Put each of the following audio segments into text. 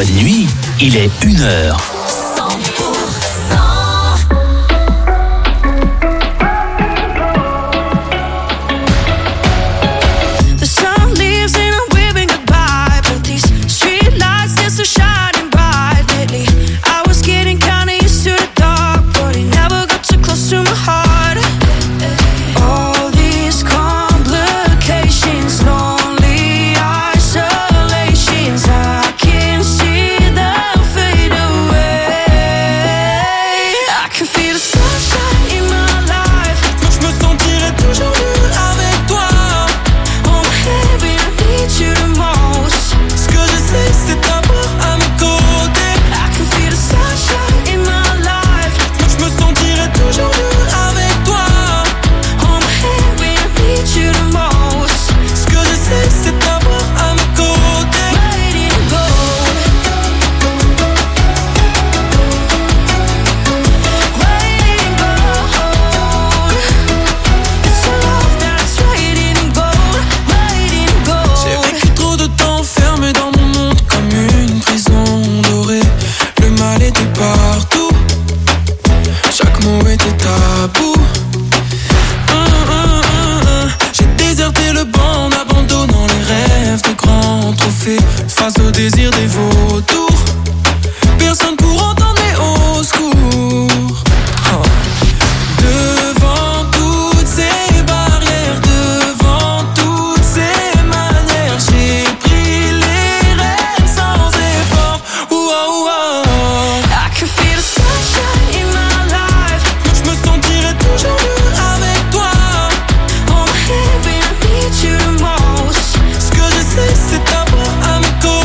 Bonne nuit, il est 1h. Face au désir des vautours, personne pour entendre mes hauts secours. Devant toutes ces barrières, devant toutes ces manières, j'ai pris les rênes sans effort. I can feel the sunshine in my life. Je me sentirai toujours mieux avec toi. On my head when I need you the most. Ce que je sais c'est t'avoir à mes côtés.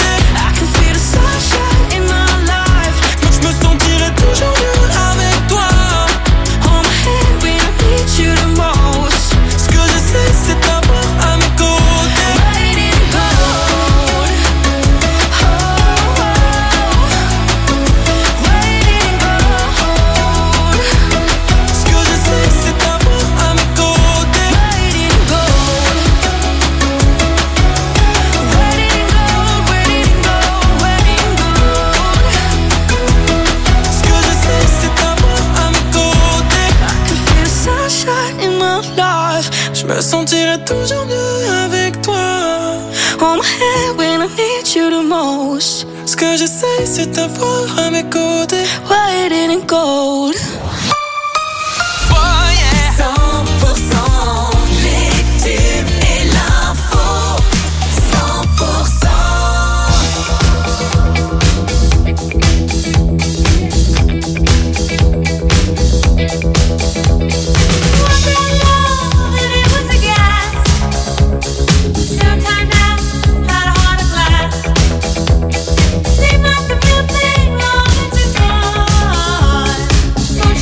Je me sentirai toujours mieux avec toi. On my head when I need you the most. Ce que j'essaie c'est t'avoir à mes côtés. Waiting in gold. Oh yeah. 100% les tubes et l'info. 100%. Seemed like the real thing, long to gone.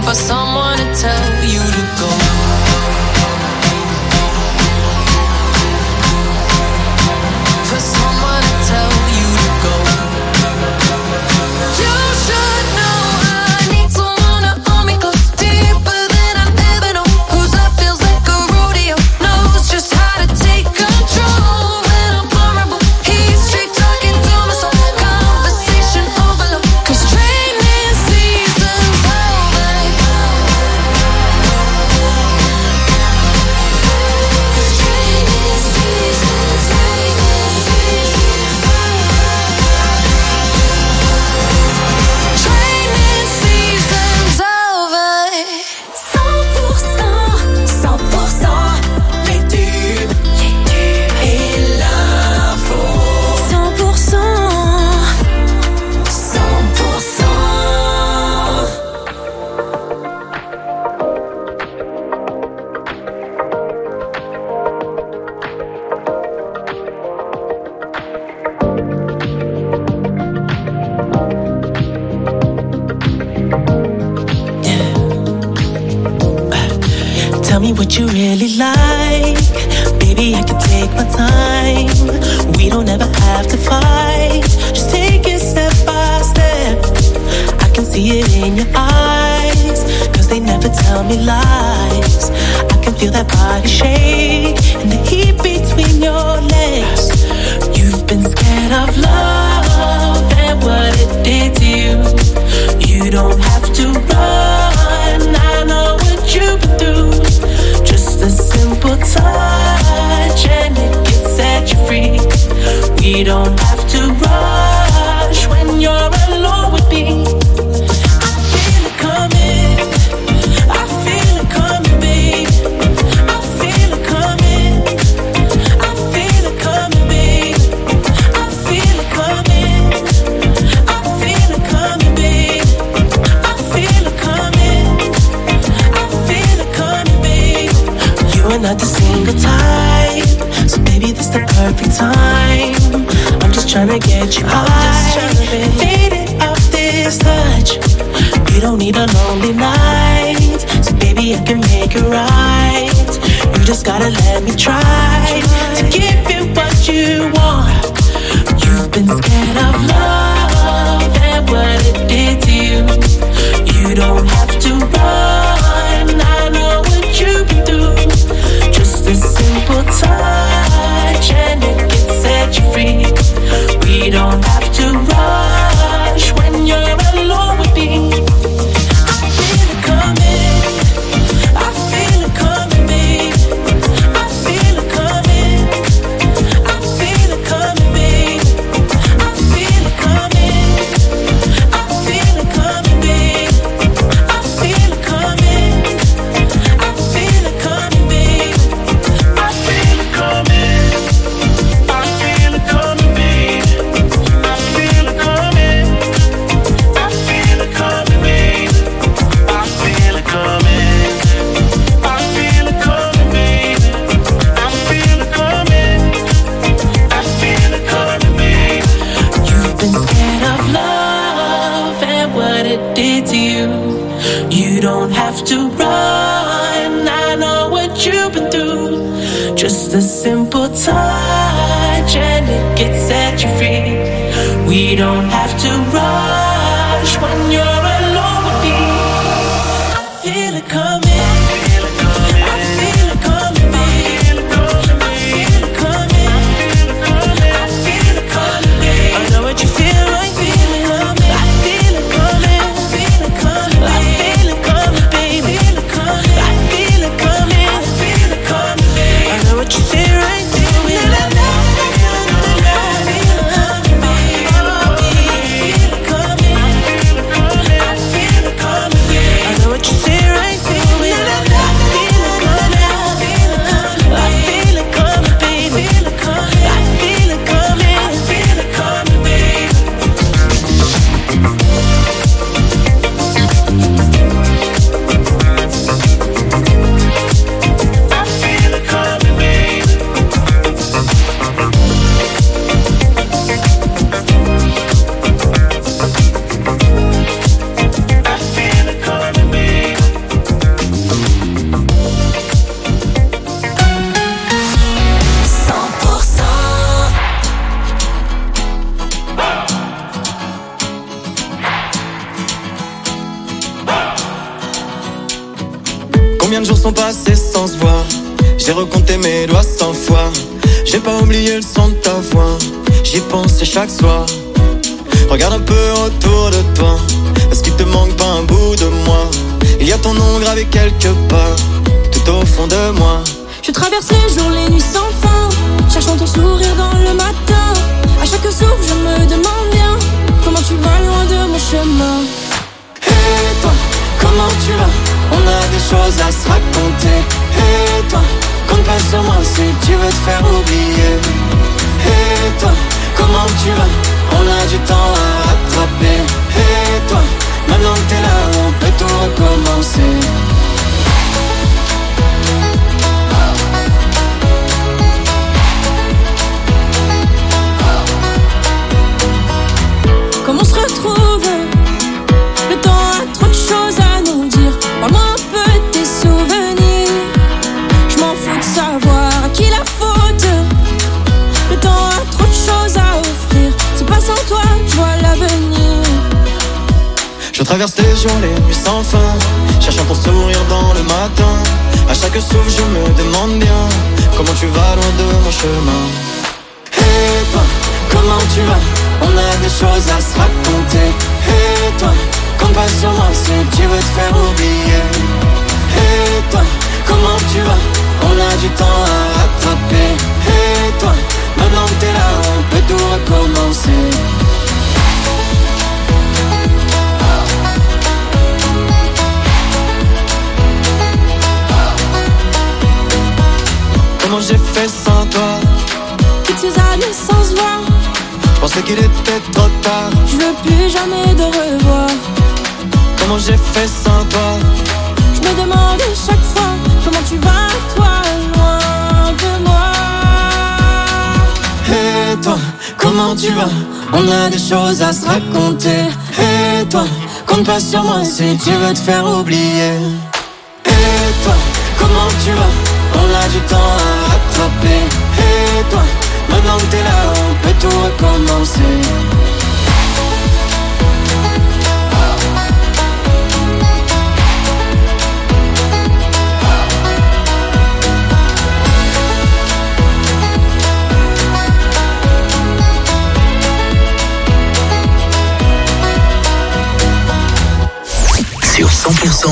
for someone to tell you to go. For someone to tell you to go. You should know I need someone to hold me close, deeper than I've ever known. Whose love feels like a rodeo, knows just how to take control. When I'm vulnerable, he's straight talking to my soul. Conversation overload, 'cause training season's over. 'Cause training season's over. 100%, 100% les tubes et l'info. 100%, 100%. Tell me what you really like. Baby, I can take my time. We don't ever have to fight. Just take it step by step. I can see it in your eyes, 'cause they never tell me lies. I can feel that body shake and the heat between your legs. You've been scared of love and what it did to you. You don't have to run, I know what you've been through. Just a simple touch and it can set you free. We don't have to rush when you're alone with me. I feel it coming, I feel it coming, babe. I feel it coming, I feel it coming, babe. I feel it coming, I feel it coming, babe. I feel it coming, I feel it coming, babe. You are not the single type, so baby, this the perfect time. I'm just trying to get you high, faded off this touch. You don't need a lonely night, so baby, I can make it right. You just gotta let me try to give you what you want. You've been scared of love and what it did to you. You don't have to run, I know what you've been through. Just a simple touch and it can set you free. We don't have to rush when you're alone with me. I feel it coming, I feel it coming, babe. I feel it coming, I feel it coming, babe. I feel it coming, I feel it coming, babe. I feel it coming, I feel it coming, babe. I feel it coming, I feel it coming, babe. I feel it coming, I feel it coming, babe. I feel it coming, I feel it coming, babe. I feel it coming, I feel it coming, babe. You've been scared of love and what it did to you. You don't have to run, I know what you've been through. Just a simple touch and it can set you free. We don't have to rush when you're alone with me. I feel it coming, I feel it coming, I feel it coming, babe. I feel it coming, I feel it coming, babe. I know what you feel like, feel it coming. I feel it coming, I feel it coming, I feel it coming, baby. I feel it coming, I feel it coming, babe. I know what you feel right, feel it. I feel it coming, babe. I feel it coming. Combien de jours sont passés sans se voir? J'ai recompté mes doigts 100 fois. J'ai pas oublié le son de ta voix. J'y pensais chaque soir. Regarde un peu autour de toi. Est-ce qu'il te manque pas un bout de moi? Il y a ton nom gravé quelque part, tout au fond de moi. Je traverse les jours, les nuits sans fin, cherchant ton sourire dans le matin. À chaque souffle je me demande bien comment tu vas loin de mon chemin. Et toi, comment tu vas? On a des choses à se raconter. Et toi, compte pas sur moi si tu veux te faire oublier. Et toi, comment tu vas? On a du temps à rattraper. Et toi, maintenant que t'es là, on peut tout recommencer. Comment on se retrouve? Le temps a trop de choses à nous dire. Parle-moi un peu de tes souvenirs. Je m'en fous de savoir à qui la faute. Le temps a trop de choses à offrir. C'est pas sans toi que je vois l'avenir. Je traverse les jours, les nuits sans fin, cherchant ton sourire dans le matin. À chaque souffle je me demande bien comment tu vas loin de mon chemin. Et toi, comment tu vas? On a des choses à se raconter. Et toi, compte pas sur moi si tu veux te faire oublier. Et toi, comment tu vas? On a du temps à rattraper. Et toi, maintenant que t'es là, on peut tout recommencer. Comment j'ai fait sans toi? Toutes ces années sans se voir, je pensais qu'il était trop tard. je veux plus jamais de revoir. Comment j'ai fait sans toi? Je me demande chaque fois comment tu vas, toi, loin de moi. Et toi, comment tu vas? On a des choses à se raconter. Et toi, compte pas sur moi si tu veux te faire oublier. Et toi, comment tu vas? On a du temps à rattraper. Et toi, maintenant que t'es là, on peut tout recommencer. Sur 100%.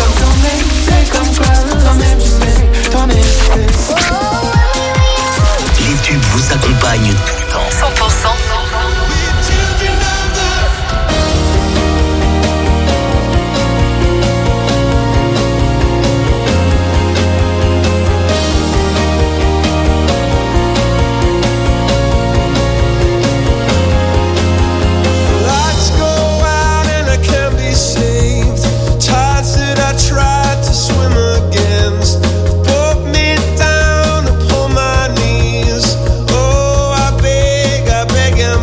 Les tubes vous accompagnent tout le temps. 100%. Swim against. Oh, I beg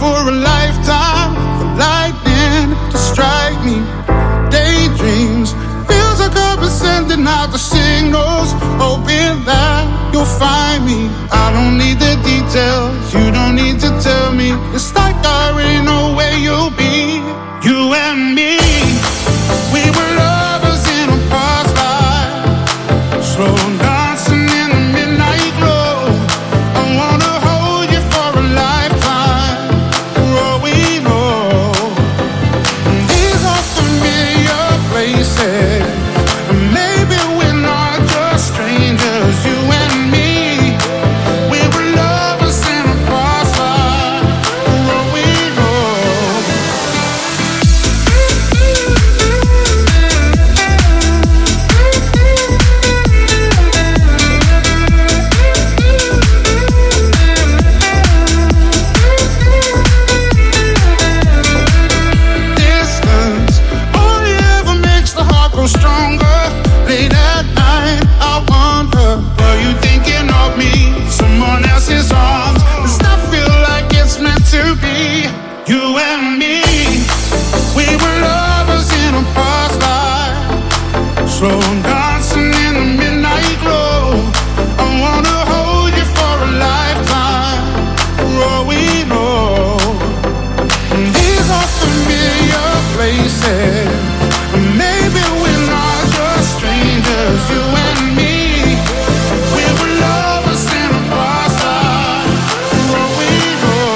for a lifetime, for lightning to strike me. Daydreams, feels like I've been sending out the signals, hoping that you'll find me. I don't need the details, you don't need to tell me. It's like I already know where you'll be. You and me, we were lovers in a past life, slow dancing in the midnight glow. I wanna hold you for a lifetime, for all we know. These are familiar places, and maybe we're not just strangers. You and me, we were lovers in a past life, for all we know. Distance only ever makes the heart grow stronger. Late at night, I wonder, are you thinking of me? Someone else's arms, does that feel like it's meant to be? You and me, we were lovers in a past life, slow dancing in the midnight glow. I wanna hold you for a lifetime, for all we know. These are familiar places, and maybe we're not just strangers. You and me, we were lovers in a past life, for all we know.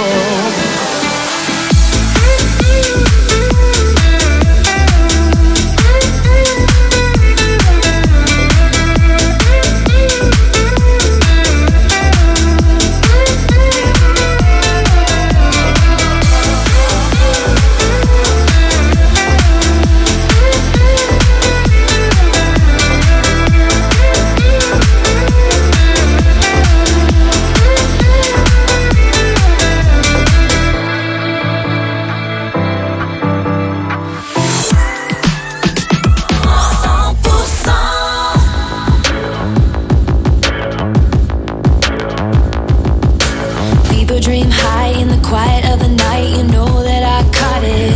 People dream high in the quiet of the night. You know that I caught it.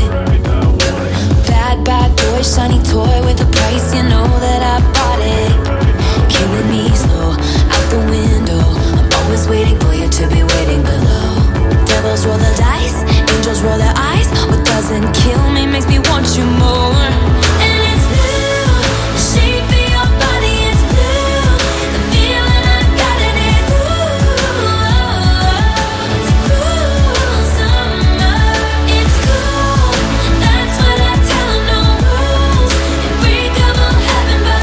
Bad boy, shiny toy with a price. You know that I bought it. Killing me slow, out the window. I'm always waiting for you to be waiting below. Devils roll the dice, angels roll their eyes. What doesn't kill me makes me want you more. And it's blue, the shape of your body, it's blue. The feeling I got in it, it's cool summer. It's cool, that's what I tell 'em, no rules. Unbreakable heaven, but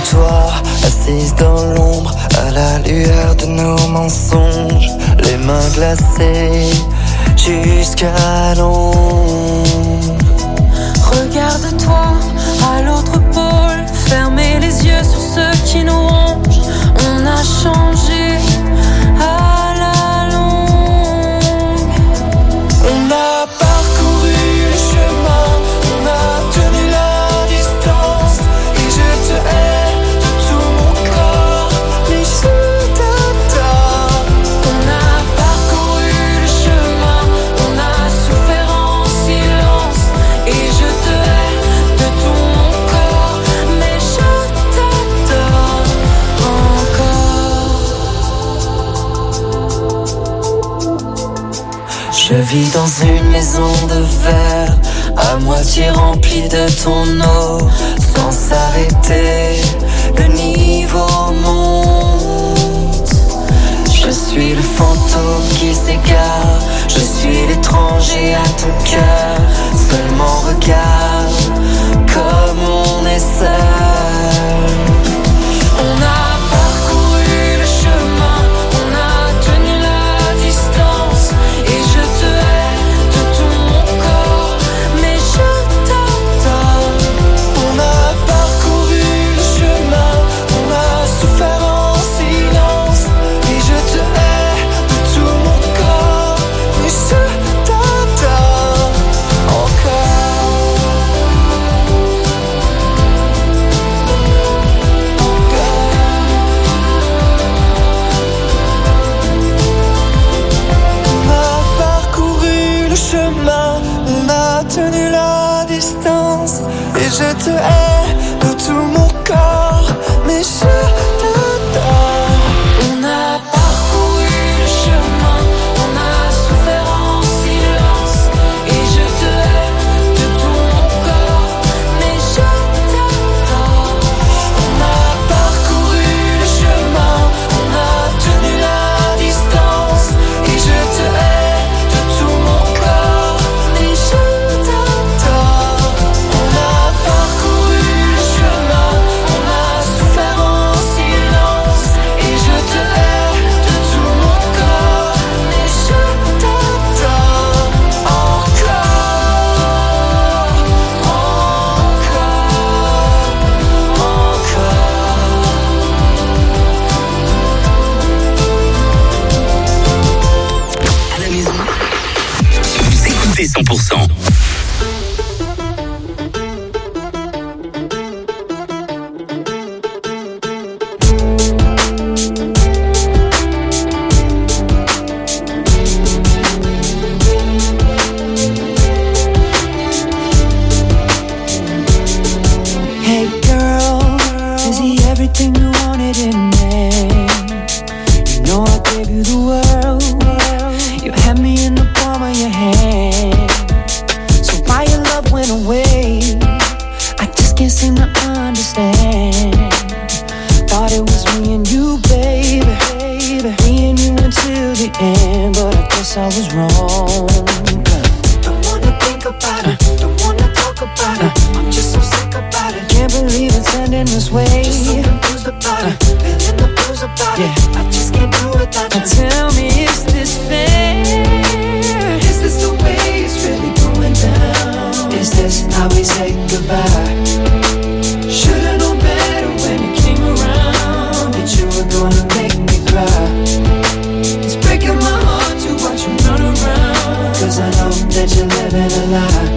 toi, assise dans l'ombre, à la lueur de nos mensonges, les mains glacées jusqu'à l'ombre. Regarde-toi à l'autre pôle, fermez les yeux sur ceux qui nous rongent. On a changé à la longue. On a parcouru le chemin, on a tenu la distance, et je te hais de tout mon corps, mais je t'adore. On a parcouru le chemin, on a souffert en silence, et je te hais de tout mon corps, mais je t'adore encore. Je vis dans une maison de verre, à moitié remplie de ton eau, sans s'arrêter, le niveau monte. Je suis le fantôme qui s'égare, je suis l'étranger à ton cœur. Seulement regarde comme on est seul. On a parcouru le chemin, on a tenu la distance, et je te hais de tout mon corps, mais je t'adore. On a parcouru le chemin, on a souffert en silence, et je te hais de tout mon corps, mais je t'adore encore. On a parcouru le chemin, on a tenu la distance, et je te hais de tout mon corps, mais je t'adore. On a parcouru le chemin, on a souffert en silence, et je te hais de tout mon corps, mais je t'adore. On a parcouru le chemin, on a tenu la distance, et je te hais de tout mon corps, mais je t'adore. On a parcouru le chemin, on a souffert en silence, et je te hais de tout mon corps, mais je t'adore encore, À la maison, vous écoutez 100%. Hey girl, is he everything you wanted in me? You know I gave you the world. You had me in the palm of your hand. So why your love went away? I just can't seem to understand. Thought it was me and you, baby. Me and you until the end, but I guess I was wrong. Don't wanna think about it, don't wanna talk about it. I'm just so sick about it. Can't believe it's ending this way. Just so confused about it, feeling the blues about it. I just can't do it without you. Tell me, is this fair? Is this the way it's really going down? Is this how we say goodbye? Should've known better when you came around, that you were gonna make me cry. It's breaking my heart to watch you run around, 'cause I know that you're living a lie.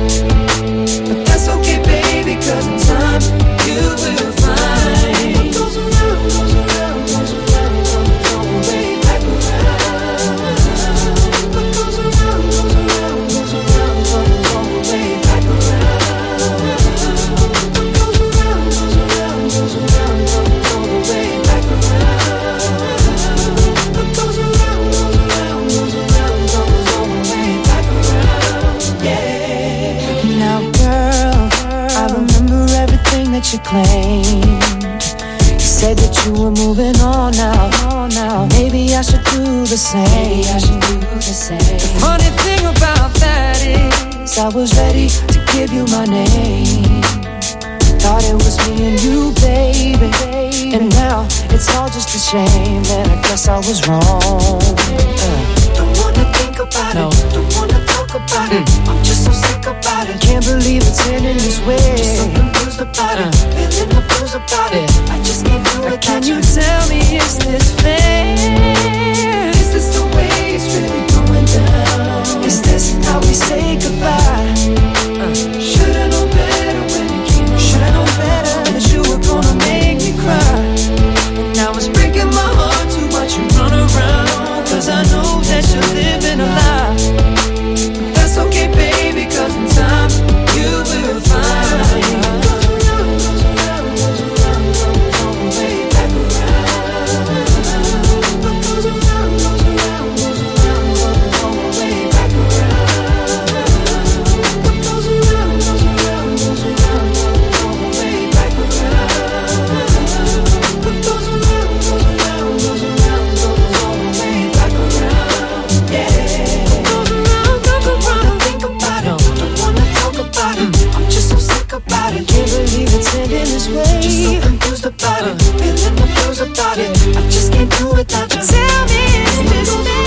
But that's okay, baby, 'cause in time you will find what goes around, goes around, goes around, comes all the way back around. What goes around, goes around, goes around, comes all the way back around. What goes around, goes around, goes around, comes all the way back around. What goes around, goes around, goes around, comes all the way back around. Yeah. Now, girl, I remember everything that you claimed. You said that you were moving on now. Maybe I should do the same. The funny thing about that is I was ready to give you my name. Thought it was me and you, baby. And now it's all just a shame, and I guess I was wrong. Don't wanna think about it, don't wanna talk about it. I'm just so sick about it. Can't believe it's ending this way. Just so confused about it, feeling the blues about it. I just can't do it. Can you tell me, is this fair? Is this the way it's really going down? Is this how we say goodbye? Should've known better when you came. Should've known better that you were gonna make me cry. And now it's breaking my heart to watch you run around, 'cause I know that you're living a lie. But that's okay, baby, 'cause in time you will find. About it, feeling the blues about it. I just can't do without you. Tell me, is this fair?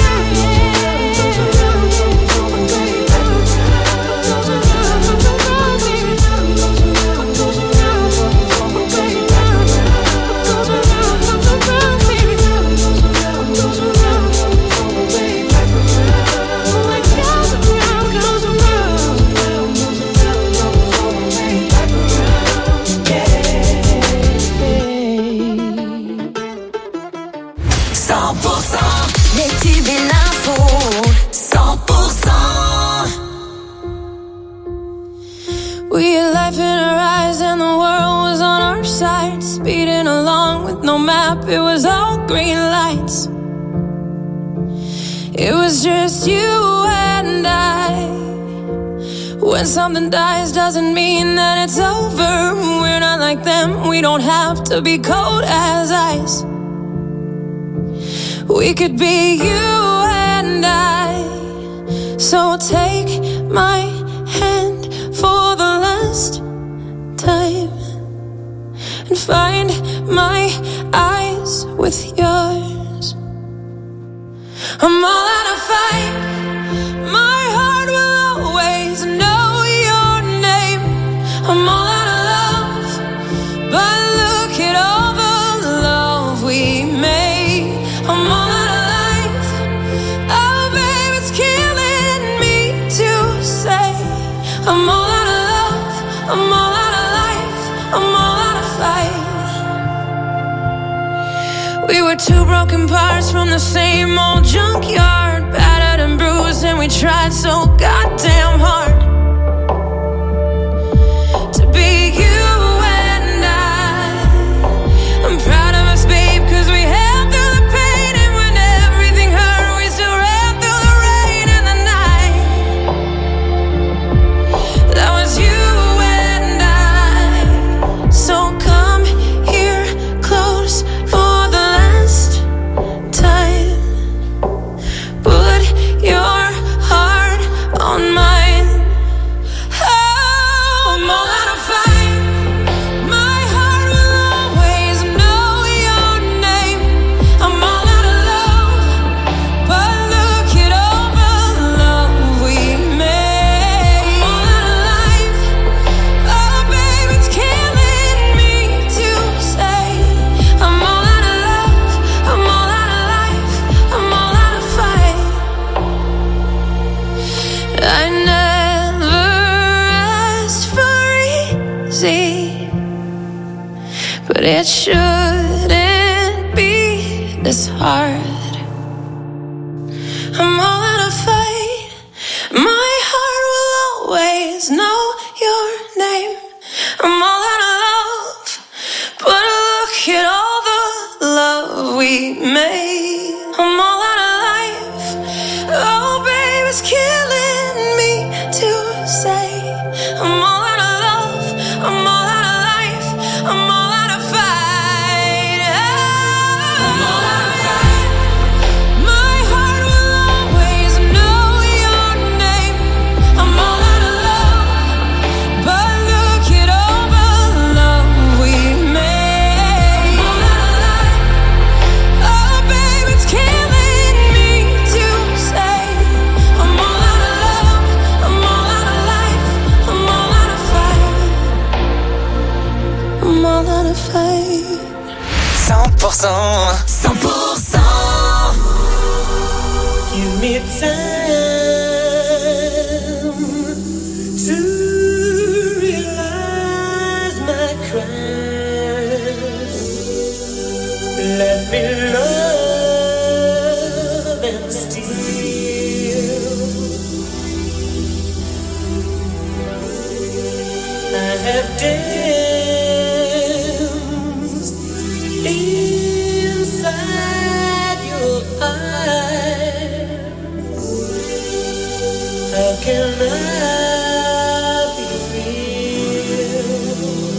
We had life in our eyes and the world was on our side, speeding along with no map, it was all green lights. It was just you and I. When something dies doesn't mean that it's over. We're not like them, we don't have to be cold as ice. We could be you and I. So take my hand for the last time and find my eyes with yours. I'm all out of fight. My heart will always know your name. I'm all out of love, but look at all the love we made. I'm all out of life. Oh, babe, it's killing me to say I'm all out of love, I'm all out of life, I'm all out of fight. We were two broken parts from the same old junkyard, battered and bruised, and we tried so goddamn hard to be you and I. I'm proud of us, babe, 'cause we held through the pain, and when everything hurt, we still ran through the rain and the night. That was you and I. So come here close for the last time. Put your heart on mine. Oh, I'm all out of fight. My heart will always know your name. I'm all out of love, but look at all the love we made. I'm all out of life. Oh, babe, it's killing me to say I'm all out of love, I'm all out of life, I'm all out of fight. I never asked for easy, but it shouldn't be this hard. I'm all out of fight. My heart will always know your name. I'm all out of love, but look at all the love we made. I'm all out of life. Oh, babe, it's killing me to say I'm all out of love, I'm all out of life, I'm all out of fight. I'm all out of fight. My heart will always know your name. I'm all out of love, but look at all the love Give me time to realize my crime. Let me love and steal. I have danced inside your eyes. How can I be real?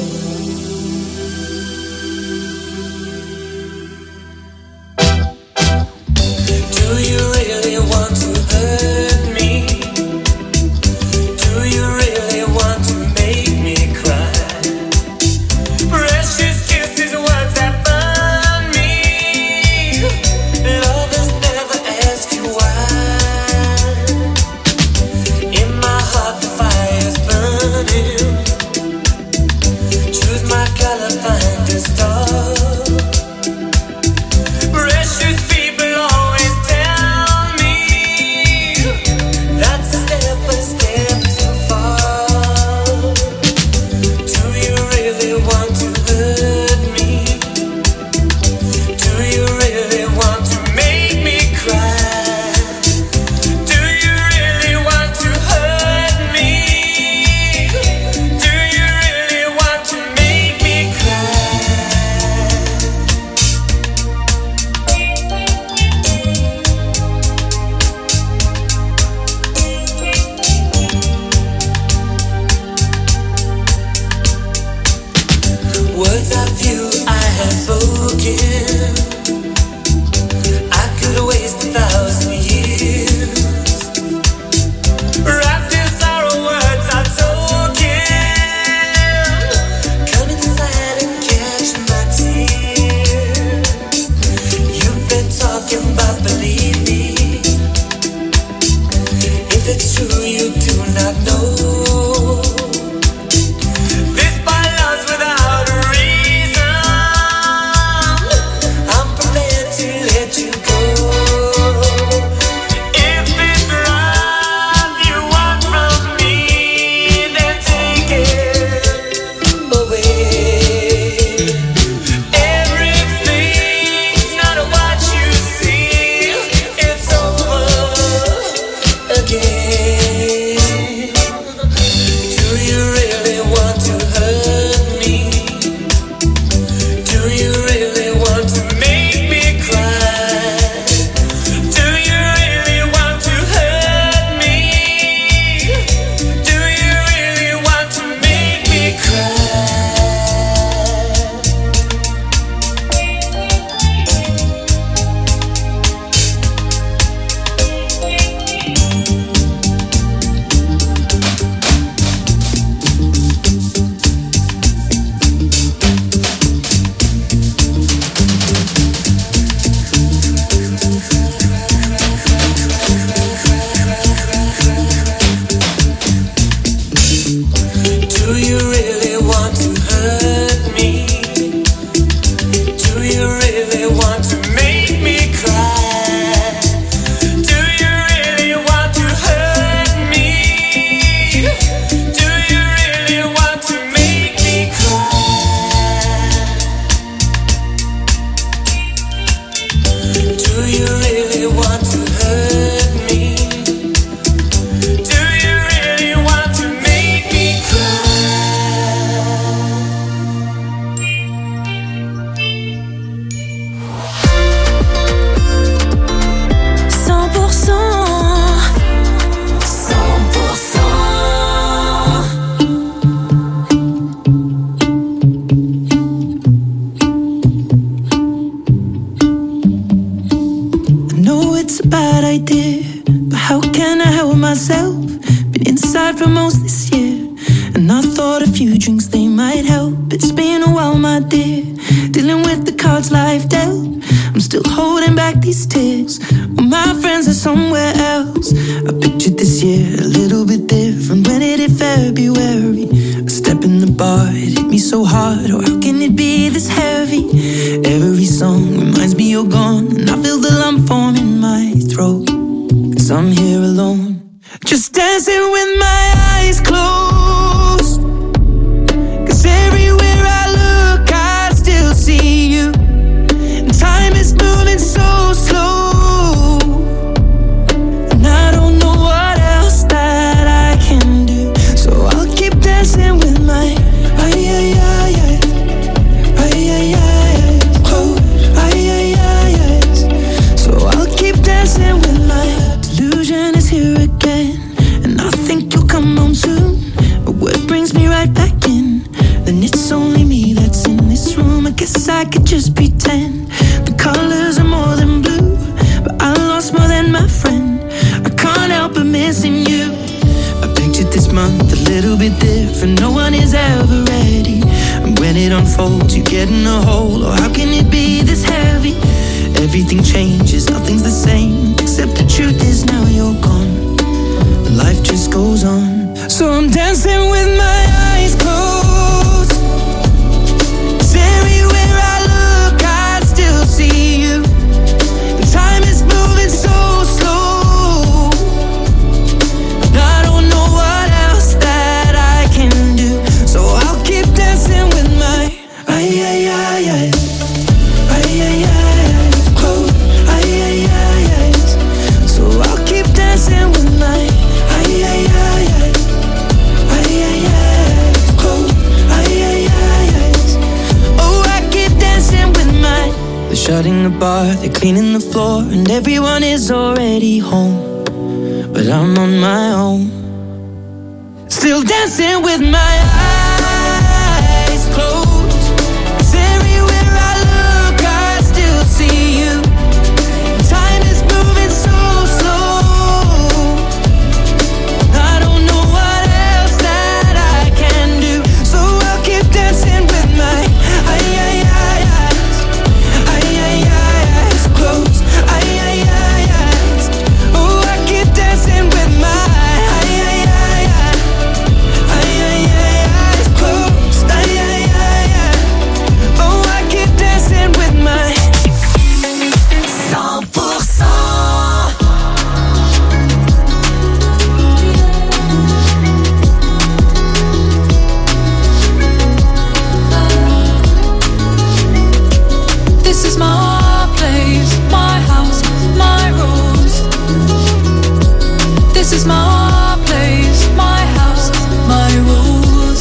Do you really want to hurt me? Do you really want to make me cry? Precious kisses, words that burn me. Lovers never ask you why. In my heart the fire's burning. Choose my color, find a star. Precious people always tell me that's a step too far. Do you really want to hurt me? Do you really want to make me cry? Do you really want to hurt me? Do you really want to make me cry? Words of you I have spoken, I could waste 1,000 years. Wrapped in sorrow, words are token. Come inside and catch my tears. You've been talking, but believe me, if it's true you do not know. This by love's without a reason. I'm prepared to let you go. If it's love you want from me, then take it away. Everything's not what you see. It's over again. Do you really want to hurt me? Do you really want to make me cry? Do you really want to hurt me? Do you really want to make me cry? Do you really want to hurt me? Do you really want to make me cry? Do you really want to hurt me? Do you really want to make me cry? Do you really want to hurt me? Do you really want to make me I know it's a bad idea, but how can I help myself? Been inside for most this year, and I thought a few drinks they might help. It's been a while, my dear, dealing with the cards life dealt. I'm still holding back these tears. Well, my friends are somewhere else. I pictured this year a little bit different when it hit February. A step in the bar bar, it hit me so hard. Oh, how can it be this heavy? Every song reminds me you're gone, and I feel the lump form in my throat. 'Cause I'm here alone, just dancing with my eyes closed. 'Cause everywhere I look, I still see you. And time is moving so slow, and I don't know what else that I can do. So I'll keep dancing with my so I'll keep dancing with my delusion is here again, and I think you'll come home soon. But what brings me right back in? Then it's only me that's in this room. I guess I could just pretend the colors are more than blue, but I lost more than my friend. I can't help but missing you. I pictured this month a little bit different. No one is ever ready, and when it unfolds, you get in a hole. Or how can it be this heavy? Everything changes, nothing's the same, except the truth is now you're gone. Life just goes on. So I'm dancing with my eyes closed. 'Cause everywhere I look, I still see you. And time is moving so slow, and I don't know what else that I can do. So I'll keep dancing with my so I'll keep dancing with my oh, I keep dancing with my. They're shutting the bar, they're cleaning the floor, and everyone is already home, but I'm on my own, still dancing with my eyes closed. 'Cause everywhere I look, I still see you. Time is moving so slow, I don't know what else that I can do. So I'll keep dancing with my eyes closed. Oh, I keep dancing with my eyes closed. Oh, I keep dancing with my 100%. This is my place, my house, my rules. This is my place, my house, my rules.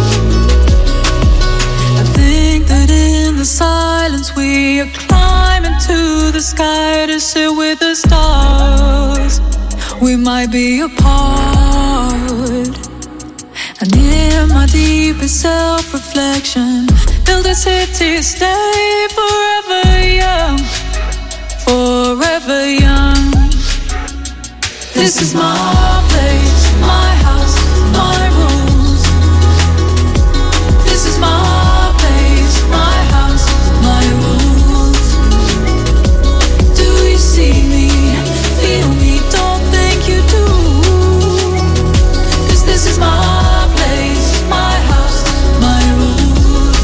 I think that in the silence we are climbing to the sky to sit with the stars. We might be apart, and in my deepest self-reflection, build a city, stay forever young, forever young. This is my place, my house, my rules. This is my place, my house, my rules. Do you see me, feel me, don't think you do? 'Cause this is my place, my house, my rules.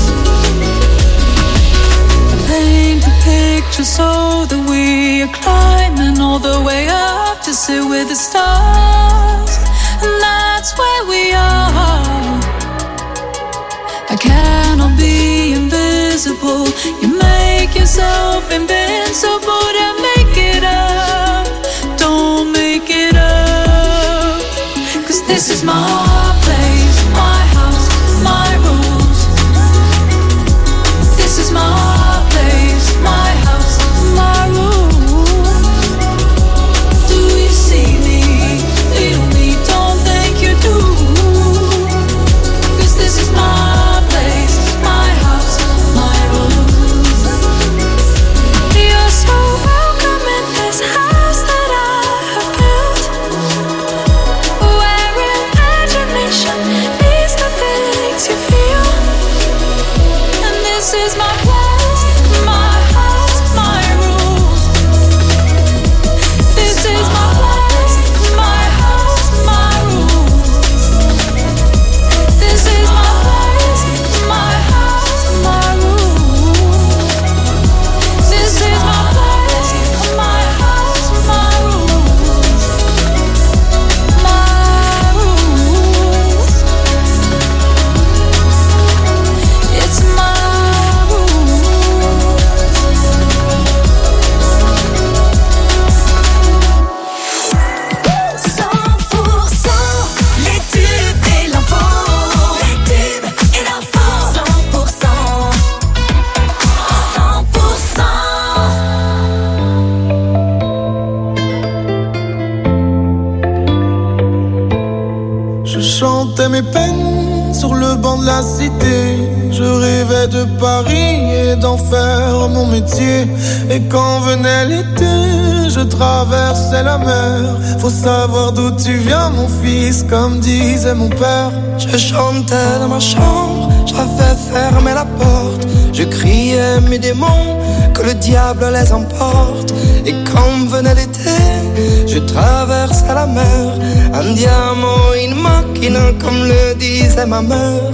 I paint a picture so that we are climbing all the way up to sit with the stars, and that's where we are. I cannot be invisible. You make yourself invincible. Don't make it up, don't make it up. 'Cause this is my place, my house, my rules. This is my place, my house, my rules. Do you see me, feel me, don't think you do? 'Cause this is my place, my house, my rules. chantais mes peines sur le banc de la cité. Je rêvais de Paris et d'en faire mon métier. Et quand venait l'été, je traversais la mer. Faut savoir d'où tu viens mon fils, comme disait mon père. Je chantais dans ma chambre, j'avais fermé la porte. Je criais mes démons, que le diable les emporte. Et quand venait l'été, je traversais la mer. Andiamo in macchina, comme le disait ma mère.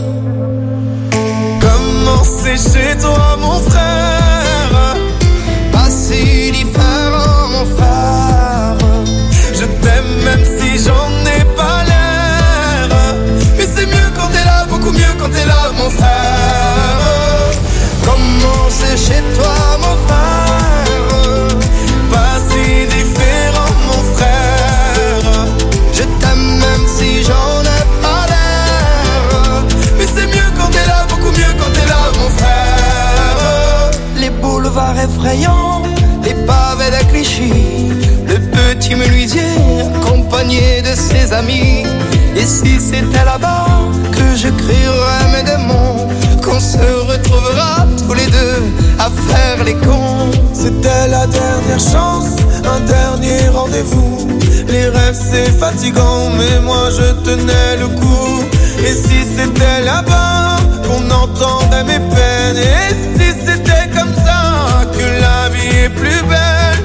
Comment c'est chez toi mon frère? Pas si différent mon frère. Je t'aime même si j'en ai pas l'air. Mais c'est mieux quand t'es là, beaucoup mieux quand t'es là mon frère. Comment c'est chez toi mon frère? Pas si différent mon frère. Je t'aime même si j'en ai pas l'air. Mais c'est mieux quand t'es là, beaucoup mieux quand t'es là mon frère. Les boulevards effrayants, les pavés de Clichy, le petit menuisier accompagné de ses amis. Et si c'était là-bas que je crierais mes démons, qu'on se retrouvera tous les deux à faire les cons. C'était la dernière chance, un dernier rendez-vous. Les rêves c'est fatigant, mais moi je tenais le coup. Et si c'était là-bas qu'on entendait mes peines, et si c'était comme ça que la vie est plus belle.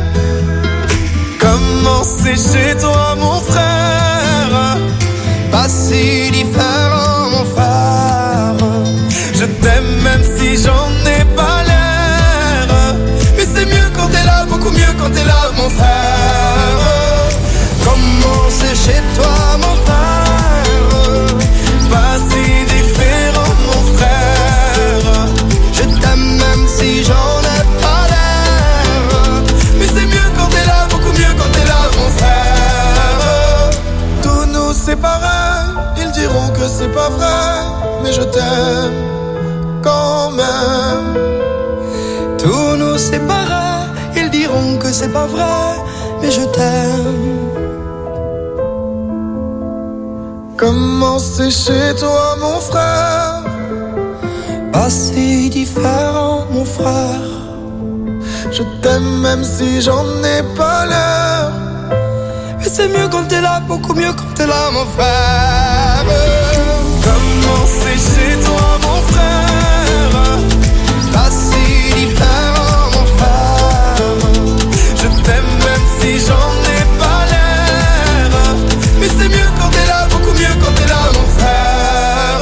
Comment c'est chez toi mon frère? Pas si différent mon frère. Je t'aime même si j'en ai pas l'air. Mais c'est mieux quand t'es là, beaucoup mieux quand t'es là mon frère. Comment c'est chez toi mon frère? Pas si différent mon frère. Je t'aime même si j'en ai pas l'air. Mais c'est mieux quand t'es là, beaucoup mieux quand t'es là mon frère. Tous nous séparer, ils diront que c'est pas vrai, mais je t'aime quand même. Tous nous séparer, ils diront que c'est pas vrai, mais je t'aime. Comment c'est chez toi mon frère? Pas si différent mon frère. Je t'aime même si j'en ai pas l'air. Mais c'est mieux quand t'es là, beaucoup mieux quand t'es là mon frère. Comment c'est chez toi mon frère? Pas si différent mon frère. Je t'aime même si j'en ai pas l'air. Mais c'est mieux quand t'es là, beaucoup mieux quand t'es là mon frère.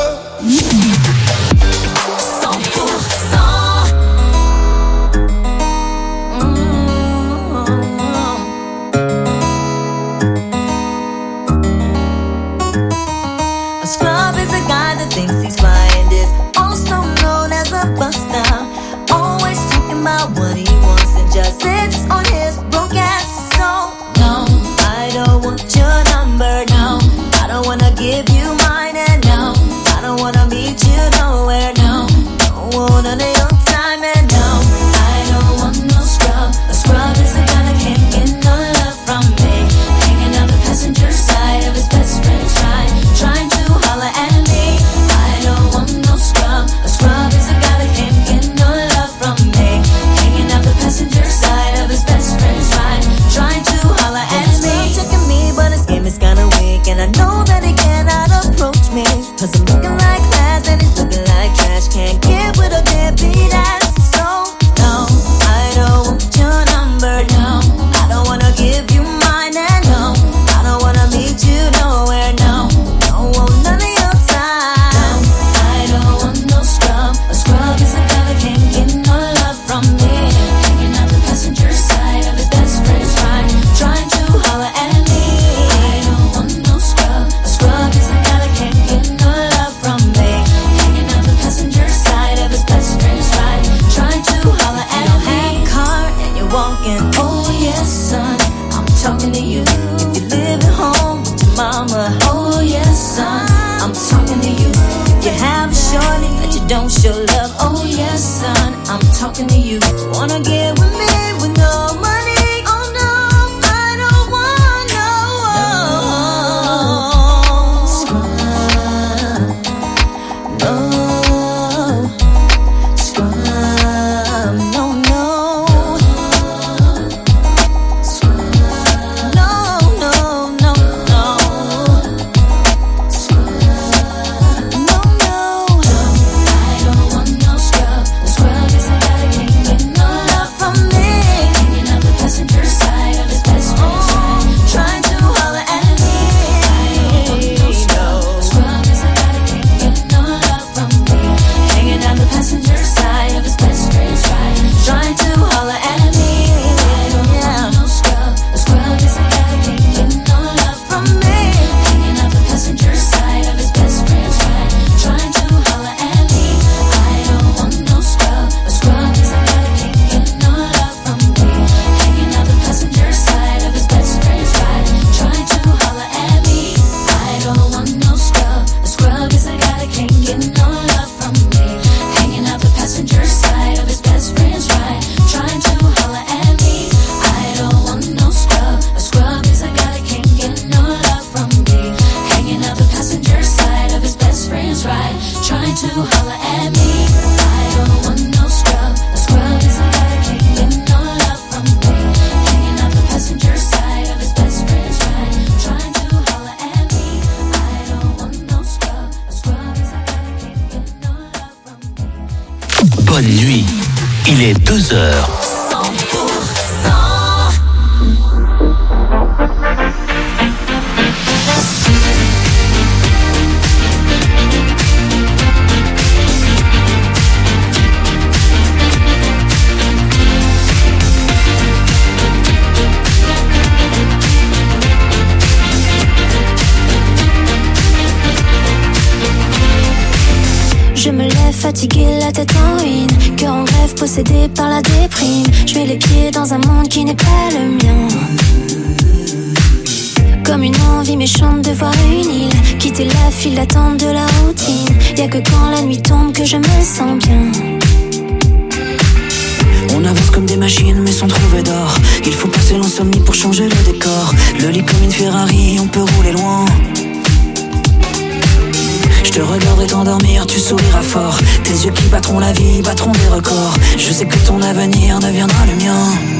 100%. A scrub is a guy that thinks he's fly and is also known as a buster. Always talking about what he wants and just sits on his broke ass. So no, I don't want your number. No, I don't wanna give you mine. And no, I don't wanna meet you nowhere. No, don't want none of your time. And no, I don't want no scrub. A scrub is a guy that can't get no love from me. Hanging on the passenger side of his best friend's ride, trying to holler at me. I don't want no scrub. A scrub is a guy that can't get no love from me. Hanging out the passenger side of his best friend's ride, trying to holler at me. He's checking me, but his game is kinda weak, and I know that he cannot approach me. 'Cause I'm looking like glass and he's looking like trash. Can't get with a deadbeat ass. So no, I don't want your number. No, I don't wanna give you mine. And no, I don't wanna meet you nowhere. No, don't want none of your time. No, I don't want no scrub. A scrub is a guy that can't get no love from me. Hanging out the passenger side of his best friend's ride, trying to holler at me. I don't want no scrub. A scrub is a guy that can't get no love from me. Hanging out the passenger side of his best friend's ride, trying to holler at me. You don't have a car and you're walking. Oh yes, son, I'm talking to you. If you live at home with your mama. Oh yes, son, I'm talking to you. If you have a shorty that you don't show love. Oh yes, son, I'm talking to you. Wanna get with me with no money? Oh no, I don't want no scrub. 22h. Je me lève fatiguée, la tête en ruine, cœur en grève, possédé par la déprime. Je mets les pieds dans un monde qui n'est pas le mien. Comme une envie méchante de voir une île, quitter la file d'attente de la routine. Y'a que quand la nuit tombe que je me sens bien. On avance comme des machines mais sans trouver d'or. Il faut passer l'insomnie pour changer le décor. Le lit comme une Ferrari, on peut rouler loin. Je te regarderai t'endormir, tu souriras fort. Tes yeux qui battront la vie, battront des records. Je sais que ton avenir deviendra le mien.